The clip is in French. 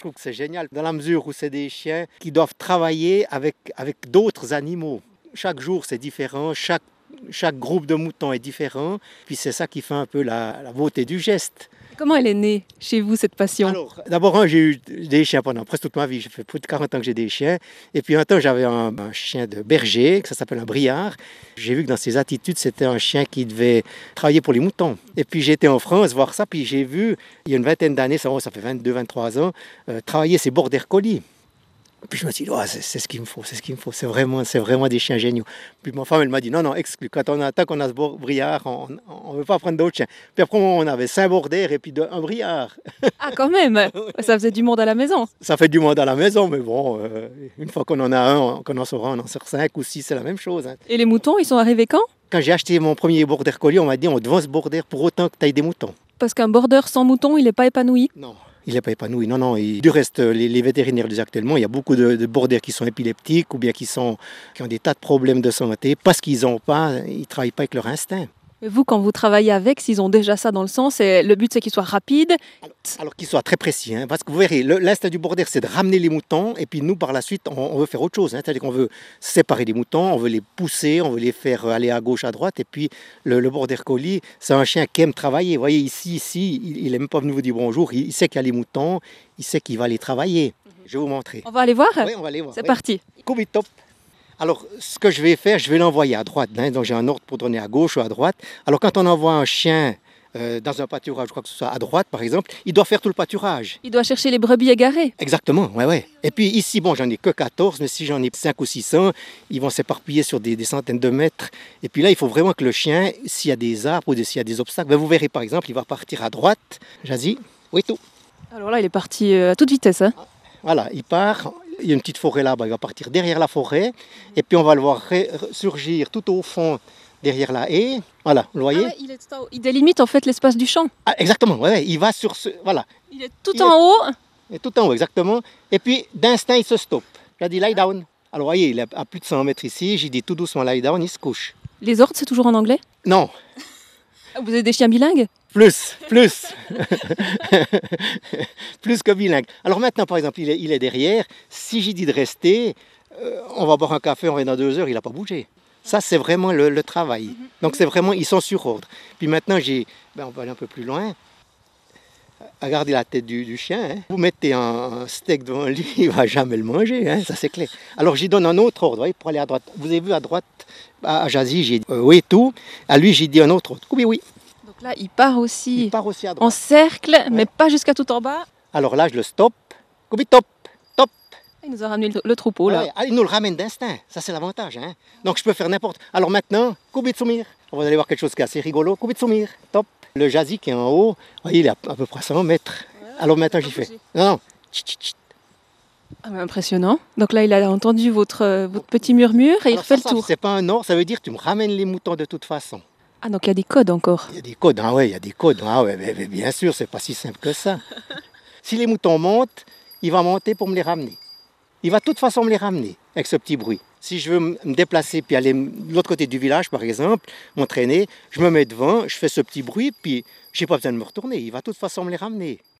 trouve que c'est génial dans la mesure où c'est des chiens qui doivent travailler avec d'autres animaux. Chaque jour, c'est différent, chaque groupe de moutons est différent. Puis c'est ça qui fait un peu la beauté du geste. Comment elle est née chez vous, cette passion? Alors, d'abord, j'ai eu des chiens pendant presque toute ma vie. J'ai fait plus de 40 ans que j'ai des chiens. Et puis un temps, j'avais un chien de berger, que ça s'appelle un briard. J'ai vu que dans ses attitudes, c'était un chien qui devait travailler pour les moutons. Et puis j'étais en France voir ça, puis j'ai vu, il y a une vingtaine d'années, ça fait 22, 23 ans, travailler ces border collies. Puis je me suis dit, oh, c'est ce qu'il me faut, c'est vraiment des chiens géniaux. Puis ma femme, elle m'a dit, non, exclu, quand on attend qu'on a ce briard, on ne veut pas prendre d'autres chiens. Puis après, on avait 5 borders et puis un briard. Ah, quand même. Ça faisait du monde à la maison. Ça fait du monde à la maison, mais bon, une fois qu'on en a un, qu'on en sort un, on en sort 5 ou 6, c'est la même chose. Hein. Et les moutons, ils sont arrivés quand? Quand j'ai acheté mon premier border collie, on m'a dit, on te vend ce border pour autant que tu aies des moutons. Parce qu'un border sans moutons, il n'est pas épanoui? Non. Il n'est pas épanoui, non. Et du reste, les vétérinaires disent actuellement, il y a beaucoup de borders qui sont épileptiques ou bien qui ont des tas de problèmes de santé parce qu'ils ne travaillent pas avec leur instinct. Et vous, quand vous travaillez avec, s'ils ont déjà ça dans le sang, le but c'est qu'ils soient rapides. Alors qu'ils soient très précis, hein, parce que vous verrez, l'instinct du border, c'est de ramener les moutons, et puis nous, par la suite, on veut faire autre chose. Hein, c'est-à-dire qu'on veut séparer les moutons, on veut les pousser, on veut les faire aller à gauche, à droite, et puis le border collie, c'est un chien qui aime travailler. Vous voyez, ici, il n'est même pas venu vous dire bonjour, il sait qu'il y a les moutons, il sait qu'il va aller travailler. Je vais vous montrer. On va aller voir? Oui, on va aller voir. C'est parti. Kubitop. Alors, ce que je vais faire, je vais l'envoyer à droite. Hein, donc, j'ai un ordre pour donner à gauche ou à droite. Alors, quand on envoie un chien dans un pâturage, je crois que ce soit à droite, par exemple, il doit faire tout le pâturage. Il doit chercher les brebis égarées. Exactement, ouais. Et puis ici, bon, j'en ai que 14, mais si j'en ai 5 ou 600, ils vont s'éparpiller sur des centaines de mètres. Et puis là, il faut vraiment que le chien, s'il y a des arbres ou s'il y a des obstacles, ben, vous verrez, par exemple, il va partir à droite. Jazzy, oui, tout. Alors là, il est parti à toute vitesse. Hein. Voilà, il part. Il y a une petite forêt là-bas, il va partir derrière la forêt. Et puis on va le voir surgir tout au fond, derrière la haie. Voilà, vous le voyez? Ah ouais, il délimite en fait l'espace du champ. Ah, exactement, ouais, il va sur ce... Voilà. Il est tout en haut. Il est tout en haut, exactement. Et puis d'instinct, il se stoppe. J'ai dit lie down. Alors vous voyez, il est à plus de 100 mètres ici. J'ai dit tout doucement lie down, il se couche. Les ordres, c'est toujours en anglais? Non. Vous avez des chiens bilingues? Plus. Plus que bilingue. Alors maintenant, par exemple, il est derrière. Si j'ai dit de rester, on va boire un café, on revient dans 2 heures, il n'a pas bougé. Ça, c'est vraiment le travail. Donc, c'est vraiment, ils sont sur ordre. Puis maintenant, on va aller un peu plus loin. Regardez la tête du chien. Hein. Vous mettez un steak devant lui, il ne va jamais le manger, hein, ça c'est clair. Alors, j'y donne un autre ordre, voyez, pour aller à droite. Vous avez vu à droite, à Jazzy, j'ai dit oui, tout. À lui, j'ai dit un autre ordre. Oui. Donc là, il part aussi à droite. en cercle, mais pas jusqu'à tout en bas. Alors là, je le stoppe. Top. Il nous a ramené le troupeau, là. Ouais, il nous le ramène d'instinct. Ça, c'est l'avantage. Hein. Donc, je peux faire n'importe. Alors maintenant, Kubitsumir. Vous allez voir quelque chose qui est assez rigolo. Kubitsumir. Top. Le Jazzy qui est en haut, voyez, il est à peu près 100 mètres. Alors maintenant, j'y fais. Non. Ah, mais impressionnant. Donc là, il a entendu votre petit murmure et il refait le tour. C'est pas un ordre, ça veut dire que tu me ramènes les moutons de toute façon. Ah, donc il y a des codes encore. Il y a des codes, il y a des codes. Ah ouais, mais bien sûr, c'est pas si simple que ça. Si les moutons montent, il va monter pour me les ramener. Il va de toute façon me les ramener avec ce petit bruit. Si je veux me déplacer puis aller de l'autre côté du village, par exemple, m'entraîner, je me mets devant, je fais ce petit bruit, puis j'ai pas besoin de me retourner. Il va de toute façon me les ramener.